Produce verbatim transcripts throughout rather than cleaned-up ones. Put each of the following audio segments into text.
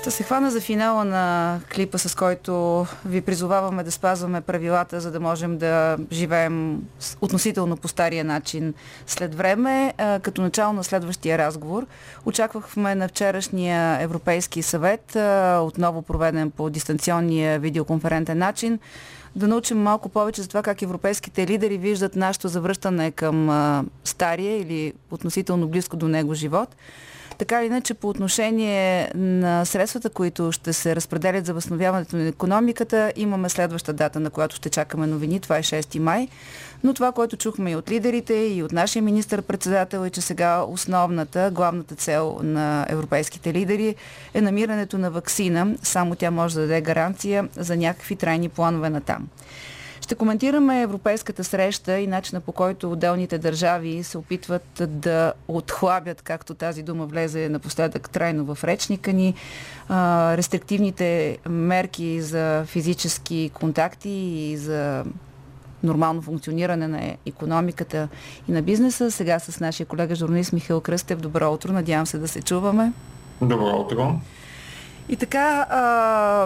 Ще се хвана за финала на клипа, с който ви призоваваме да спазваме правилата, за да можем да живеем относително по стария начин след време. Като начало на следващия разговор очаквахме на вчерашния Европейски съвет, отново проведен по дистанционния видеоконферентен начин, да научим малко повече за това как европейските лидери виждат нашето завръщане към стария или относително близко до него живот. Така или иначе, по отношение на средствата, които ще се разпределят за възстановяването на икономиката, имаме следваща дата, на която ще чакаме новини. Това е шести май. Но това, което чухме и от лидерите, и от нашия министър-председател, е, че сега основната, главната цел на европейските лидери е намирането на ваксина. Само тя може да даде гаранция за някакви трайни планове натам. Ще коментираме европейската среща и начина, по който отделните държави се опитват да отхлабят, както тази дума влезе напоследък трайно в речника ни, рестриктивните мерки за физически контакти и за нормално функциониране на икономиката и на бизнеса. Сега с нашия колега журналист Михаил Кръстев. Добро утро, надявам се да се чуваме. Добро утро. И така, а,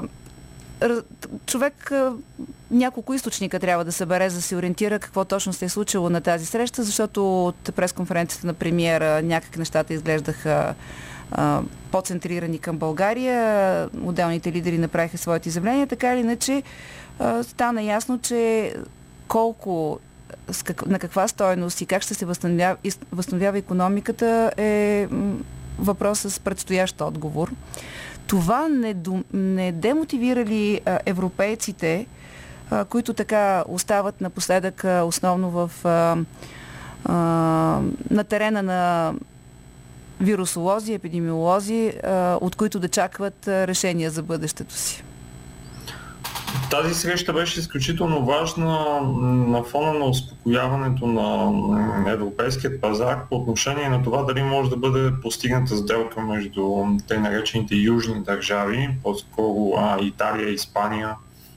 човек няколко източника трябва да събере, за да се ориентира какво точно се е случило на тази среща, защото от пресконференцията на премиера някак нещата изглеждаха а, по-центрирани към България. Отделните лидери направиха своите изявления. Така или иначе а, стана ясно, че колко, на каква стойност и как ще се възстановява, възстановява икономиката е въпрос с предстоящ отговор. Това не, не демотивира ли а, европейците, а, които така остават напоследък а, основно в, а, а, на терена на вирусолози, епидемиолози, а, от които да чакват а, решения за бъдещето си? Тази среща беше изключително важна на фона на успокояването на европейският пазар по отношение на това дали може да бъде постигната сделка между тъй наречените южни държави, по-скоро а, Италия, Испания,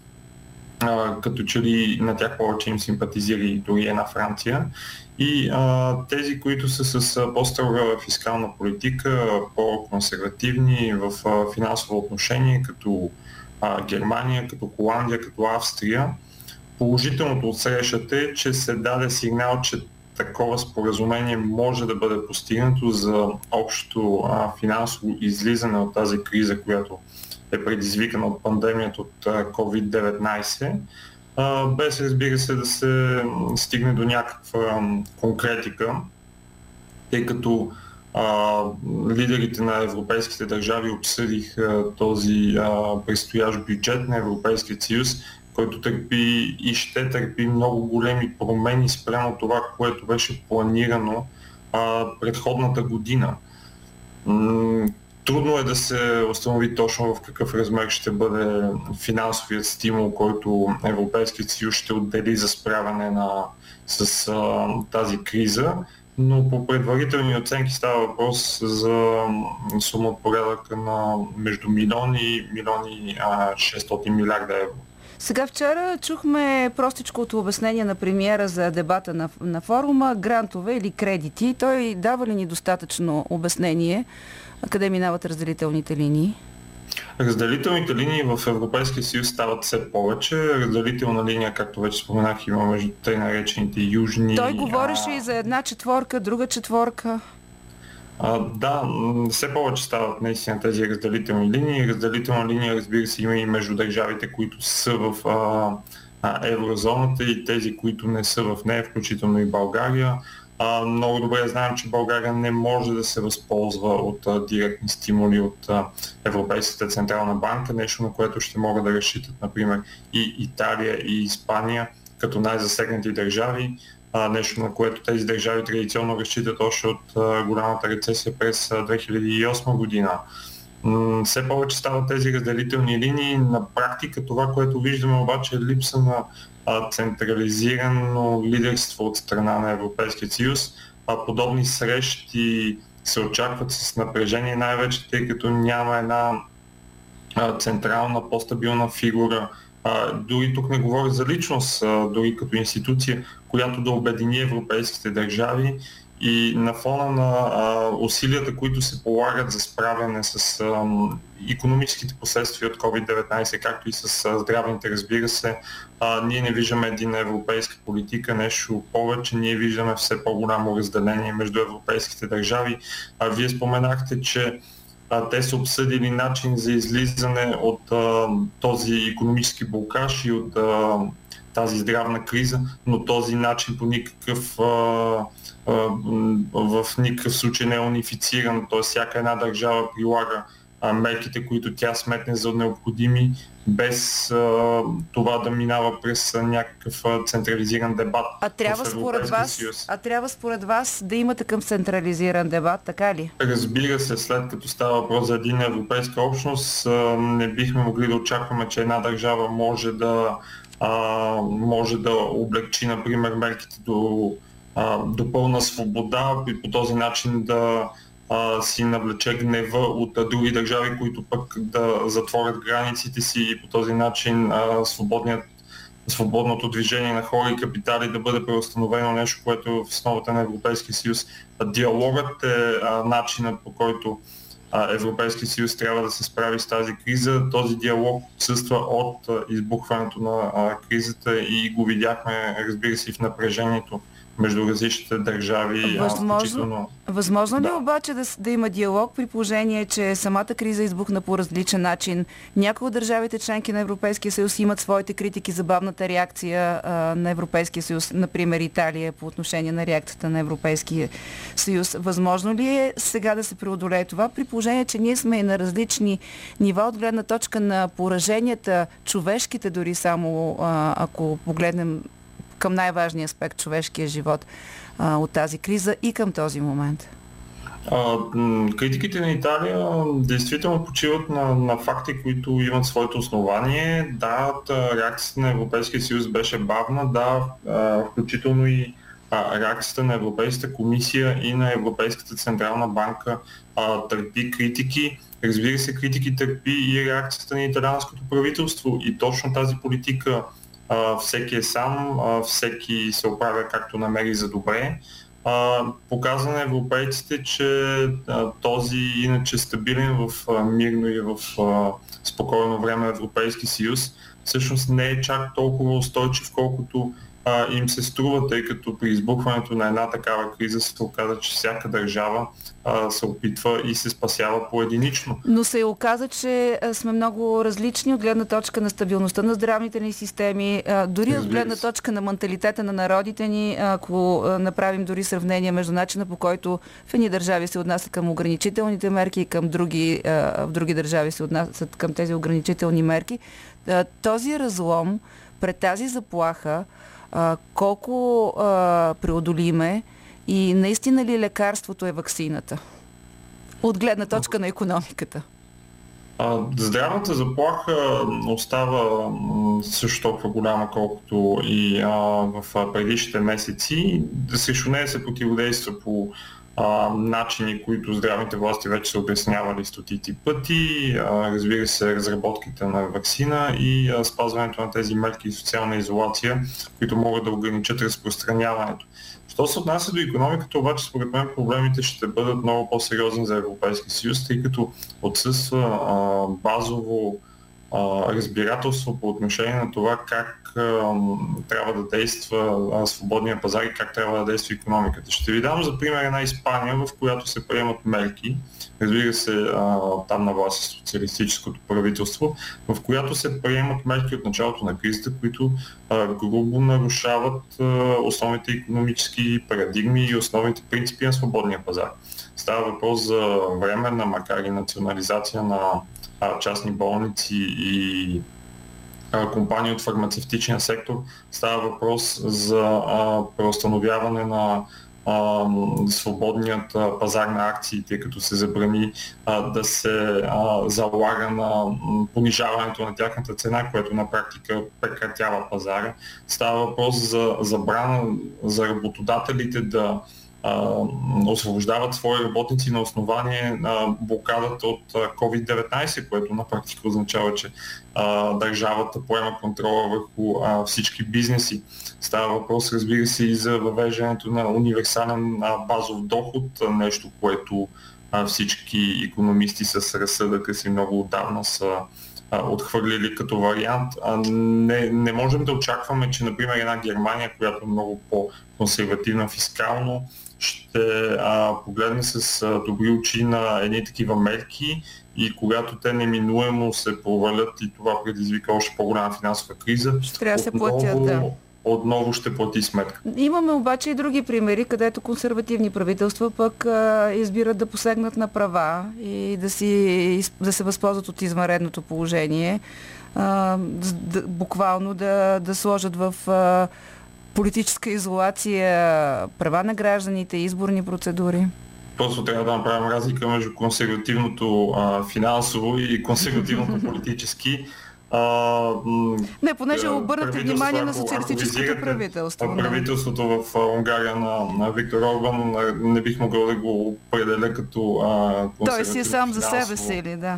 а, като че ли на тях повече им симпатизира дори една Франция, и а, тези, които са с по-строга фискална политика, по-консервативни в а, финансово отношение, като Германия, като Холандия, като Австрия. Положителното от срещата е, че се даде сигнал, че такова споразумение може да бъде постигнато за общо а, финансово излизане от тази криза, която е предизвикана от пандемията от ковид деветнайсет, а, без, разбира се, да се стигне до някаква конкретика, тъй като Uh, лидерите на европейските държави обсъдих uh, този uh, предстоящ бюджет на Европейския съюз, който търпи и ще търпи много големи промени спрямо това, което беше планирано uh, предходната година. Mm, трудно е да се установи точно в какъв размер ще бъде финансовият стимул, който Европейският съюз ще отдели за справяне на, с uh, тази криза. Но по предварителни оценки става въпрос за сума от порядъка на между милион и милион и шестстотин милиарда евро. Сега вчера чухме простичкото обяснение на премиера за дебата на, на форума, грантове или кредити. Той дава ли ни достатъчно обяснение къде минават разделителните линии? Разделителните линии в Европейския съюз стават все повече. Разделителна линия, както вече споменах, има между тъй наречените южни... Той говореше а... и за една четворка, друга четворка. А, да, все повече стават наистина тези разделителни линии. Разделителна линия, разбира се, има и между държавите, които са в а, а, еврозоната и тези, които не са в нея, включително и България. Uh, много добре знаем, че България не може да се възползва от uh, директни стимули от uh, Европейската централна банка, нещо на което ще могат да разчитат, например, и Италия и Испания като най-засегнати държави, uh, нещо на което тези държави традиционно разчитат още от uh, голямата рецесия през uh, две хиляди и осма година. Mm, все повече стават тези разделителни линии. На практика това, което виждаме обаче, е липса на централизирано лидерство от страна на Европейския съюз. Подобни срещи се очакват с напрежение, най-вече тъй като няма една централна, по-стабилна фигура. Дори тук не говоря за личност, дори като институция, която да обедини европейските държави и на фона на а, усилията, които се полагат за справяне с а, икономическите последствия от ковид деветнайсет, както и с а, здравните, разбира се, а, ние не виждаме един европейска политика, нещо повече, ние виждаме все по-голямо разделение между европейските държави. А, вие споменахте, че а, те са обсъдили начин за излизане от а, този икономически блокаж и от а, тази здравна криза, но този начин по никакъв, а, а, в никакъв случай не е унифициран, т.е. всяка една държава прилага а, мерките, които тя сметне за необходими, без а, това да минава през а, някакъв а, централизиран дебат. А трябва, според вас, а трябва според вас да има такъв централизиран дебат, така ли? Разбира се, след като става въпрос за един европейска общност, а, не бихме могли да очакваме, че една държава може да Uh, може да облегчи, например, мерките до, uh, до пълна свобода и по този начин да uh, си навлече гнева от uh, други държави, които пък да затворят границите си и по този начин uh, свободното движение на хора и капитали да бъде преустановено, нещо, което е в основата на Европейския съюз. Диалогът е uh, начинът, по който Европейския съюз трябва да се справи с тази криза. Този диалог отсъства от избухването на кризата и го видяхме, разбира се, и в напрежението между различните държави. Възможно, възможно ли да. обаче да, да има диалог при положение, че самата криза избухна по различен начин? Някои от държавите членки на Европейския съюз имат своите критики за бавната реакция а, на Европейския съюз, например Италия по отношение на реакцията на Европейския съюз. Възможно ли е сега да се преодолее това при положение, че ние сме и на различни нива от гледна точка на пораженията, човешките дори само, а, ако погледнем към най-важния аспект човешкия живот а, от тази криза и към този момент? А, критиките на Италия действително почиват на, на факти, които имат своето основание. Да, реакцията на Европейския съюз беше бавна, да, включително и а, реакцията на Европейската комисия и на Европейската централна банка а, търпи критики. Разбира се, критики търпи и реакцията на италианското правителство и точно тази политика Uh, всеки е сам, uh, всеки се оправя както намери за добре. Uh, показва на европейците, че uh, този иначе стабилен в uh, мирно и в uh, спокойно време Европейски съюз всъщност не е чак толкова устойчив, колкото uh, им се струва, тъй като при избухването на една такава криза се оказа, че всяка държава а, се опитва и се спасява поединично. Но се оказа, че сме много различни от гледна точка на стабилността на здравните ни системи, а, дори от гледна точка на менталитета на народите ни, ако а, направим дори сравнение между начина, по който в едни държави се отнасят към ограничителните мерки и към други, а, в други държави се отнасят към тези ограничителни мерки. А, този разлом пред тази заплаха, а, колко а, преодолиме и наистина ли лекарството е ваксината? От гледна точка на икономиката. Здравната заплаха остава също толкова голяма, колкото и а, в предишните месеци. Срещу нея се противодейства по а, начини, които здравните власти вече са обяснявали стотици пъти. А, разбира се, разработките на ваксина и а, спазването на тези мерки и социална изолация, които могат да ограничат разпространяването. Що се отнася до икономиката, обаче според мен проблемите ще бъдат много по-сериозни за Европейския съюз, тъй като отсъства а, базово а, разбирателство по отношение на това как а, трябва да действа а, свободния пазар и как трябва да действа икономиката. Ще ви дам за пример една Испания, в която се приемат мерки, разбира се, а, там на власт е социалистическото правителство, в която се приемат мерки от началото на кризата, които а, грубо нарушават а, основните икономически парадигми и основните принципи на свободния пазар. Става въпрос за временна, макар и национализация на а, частни болници и а, компании от фармацевтичния сектор. Става въпрос за а, преустановяване на а, свободният а, пазар на акции, тъй като се забрани а, да се а, залага на м, понижаването на тяхната цена, което на практика прекратява пазара. Става въпрос за забрана за работодателите да освобождават свои работници на основание на блокадата от ковид деветнайсет, което на практика означава, че а, държавата поема контрола върху а, всички бизнеси. Става въпрос, разбира се, и за въвеждането на универсален а, базов доход, а, нещо, което а, всички икономисти с разсъдъка си много отдавна са а, отхвърлили като вариант. А, не, не можем да очакваме, че, например, една Германия, която е много по-консервативна фискално, ще а, погледне с а, добри очи на едни такива мерки и когато те неминуемо се провалят и това предизвика още по-голяма финансова криза, ще трябва да се отново, платят, да. отново ще плати сметка. Имаме обаче и други примери, където консервативни правителства пък а, избират да посегнат на права и да, си, да се възползват от извънредното положение, а, да, буквално да, да сложат в а, политическа изолация права на гражданите, изборни процедури. Просто трябва да направим разлика между консервативното а, финансово и консервативното политически. А, не, понеже обърнате внимание на социалистическото правителство. Правителството да. в Унгария на, на Виктор Орбан не бих могъл да го определя като а, консервативно. Той си е сам за себе си, или да?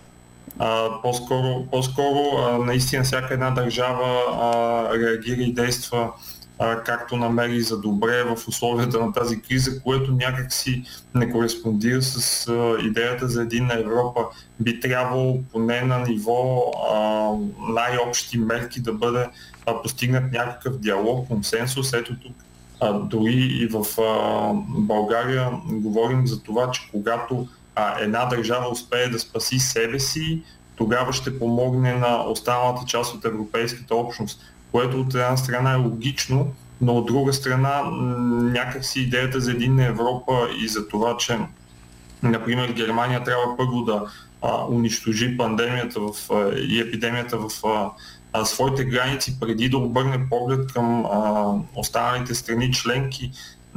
А, по-скоро, по-скоро а, наистина всяка една държава а, реагира и действа а, както намери за добре в условията на тази криза, което някак си не кореспондира с а, идеята за единна Европа. Би трябвало поне на ниво а, най-общи мерки да бъде а, постигнат някакъв диалог, консенсус. Ето тук а, дори и в а, България говорим за това, че когато а, една държава успее да спаси себе си, тогава ще помогне на останалата част от европейската общност, което от една страна е логично, но от друга страна някакси идеята за единна Европа и за това, че, например, Германия трябва първо да а, унищожи пандемията в, а, и епидемията в а, а, своите граници, преди да обърне поглед към а, останалите страни членки,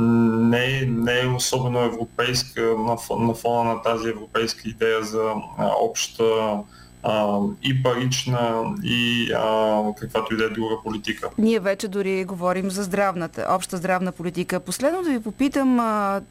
не, не е особено европейска на, на фона на тази европейска идея за а, обща а, и парична, и а, каквато и да е друга политика. Ние вече дори говорим за здравната, обща здравна политика. Последно да ви попитам, а,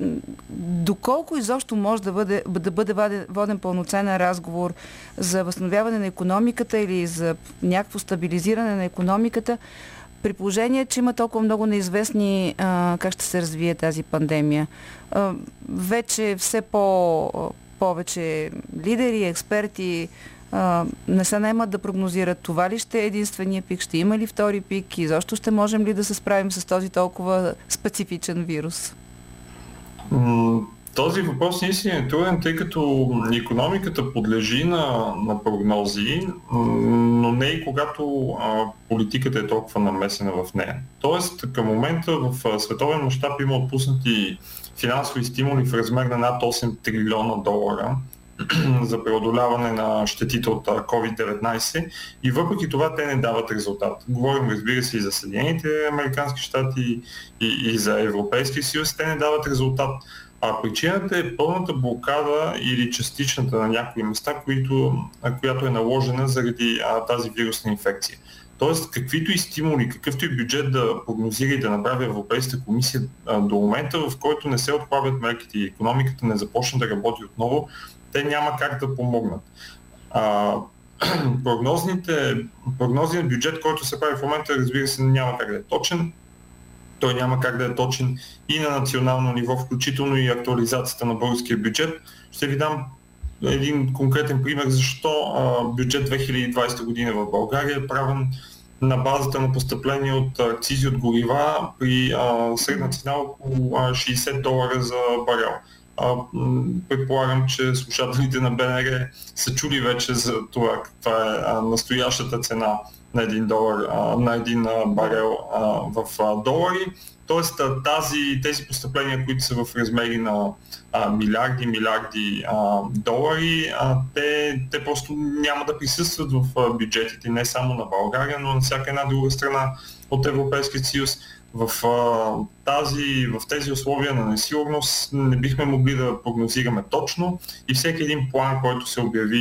доколко изобщо може да бъде, да бъде воден пълноценен разговор за възстановяване на икономиката или за някакво стабилизиране на икономиката, при положение, че има толкова много неизвестни а, как ще се развие тази пандемия. А, вече все по, повече лидери, експерти а, не се наемат да прогнозират това ли ще е единствения пик, ще има ли втори пик и защо ще можем ли да се справим с този толкова специфичен вирус? Този въпрос наистина е труден, тъй като икономиката подлежи на, на прогнози, но не и когато а, политиката е толкова намесена в нея. Тоест, към момента в световен мащаб има отпуснати финансови стимули в размер на над осем трилиона долара за преодоляване на щетите от ковид деветнайсет и въпреки това те не дават резултат. Говорим, разбира се, и за Съединените американски щати и, и за Европейския съюз, те не дават резултат. А причината е пълната блокада или частичната на някои места, които, която е наложена заради а, тази вирусна инфекция. Тоест, каквито и стимули, какъвто и бюджет да прогнозира и да направи Европейската комисия а, до момента, в който не се отклабят мерките и икономиката не започне да работи отново, те няма как да помогнат. А, прогнозните, прогнозният бюджет, който се прави в момента, разбира се, няма как да е точен. Той няма как да е точен и на национално ниво, включително и актуализацията на българския бюджет. Ще ви дам един конкретен пример защо а, бюджет две хиляди и двадесета година в България е правен на базата на постъпление от акцизи от горива при а, средна цена около а, шейсет долара за барел. А, предполагам, че слушателите на БНР са чули вече за това каква е а, настоящата цена на един долар, а, на един а, барел а, в а, долари. Тоест тази, тези постъпления, които са в размери на а, милиарди, милиарди а, долари, а, те, те просто няма да присъстват в а, бюджетите не само на България, но на всяка една друга страна от Европейския съюз. В, а, тази, в тези условия на несигурност не бихме могли да прогнозираме точно и всеки един план, който се обяви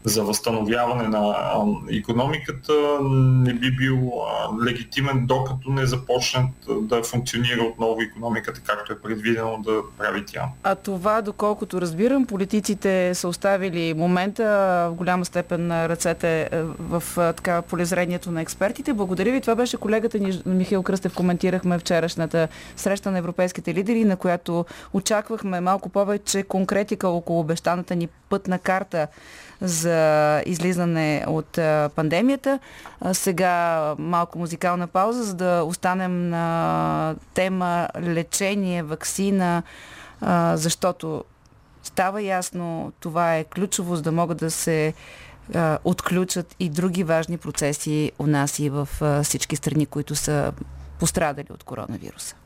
за възстановяване на икономиката не би бил легитимен, докато не започне да функционира отново икономиката, както е предвидено да прави тя. А това, доколкото разбирам, политиците са оставили момента в голяма степен на ръцете в така полезрението на експертите. Благодаря ви. Това беше колегата ни Михаил Кръстев. Коментирахме вчерашната среща на европейските лидери, на която очаквахме малко повече конкретика около обещаната ни пътна карта за излизане от а, пандемията. А, сега малко музикална пауза, за да останем на тема лечение, ваксина, а, защото става ясно, това е ключово, за да могат да се а, отключат и други важни процеси у нас и в а, всички страни, които са пострадали от коронавируса.